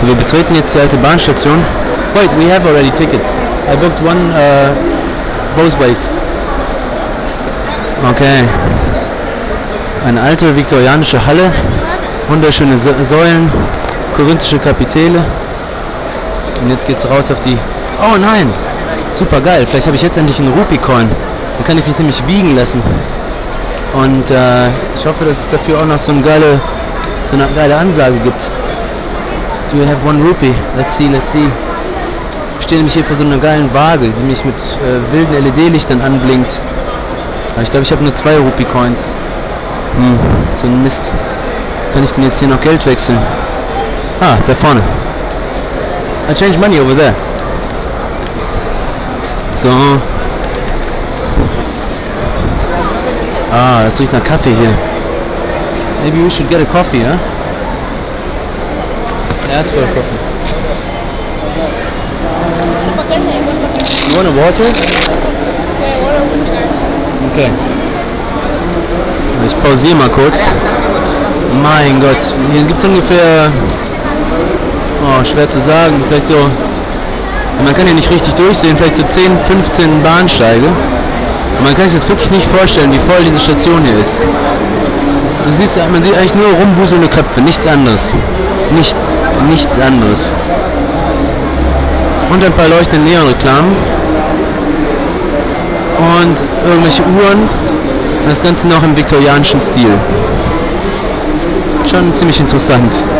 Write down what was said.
So, wir betreten jetzt die alte Bahnstation. Wait, we have already tickets. I booked one both ways. Okay. Eine alte viktorianische Halle, wunderschöne Säulen, korinthische Kapitelle. Und jetzt geht's raus auf die... Oh nein! Super geil, vielleicht habe ich jetzt endlich einen Rupee-Coin. Dann kann ich mich nämlich wiegen lassen. Und ich hoffe, dass es dafür auch noch so eine geile Ansage gibt. Do you have one rupee? Let's see, let's see. Ich stehe nämlich hier vor so einer geilen Waage, die mich mit wilden LED-Lichtern anblinkt. Aber ich glaube, ich habe nur 2 Rupee-Coins. So ein Mist. Kann ich denn jetzt hier noch Geld wechseln? Ah, da vorne. I changed money over there. So. Ah, das riecht nach Kaffee hier. Maybe we should get a coffee, huh? Ask for a coffee. You want a water? Okay. So, ich pausiere mal kurz. Mein Gott, hier gibt es ungefähr, schwer zu sagen, vielleicht so, man kann ja nicht richtig durchsehen, vielleicht so 10, 15 Bahnsteige. Und man kann sich das wirklich nicht vorstellen, wie voll diese Station hier ist. Man sieht eigentlich nur rumwuselnde Köpfe, nichts anderes. Nichts anderes. Und ein paar leuchtende Neonreklamen. Und irgendwelche Uhren. Das Ganze noch im viktorianischen Stil. Schon ziemlich interessant.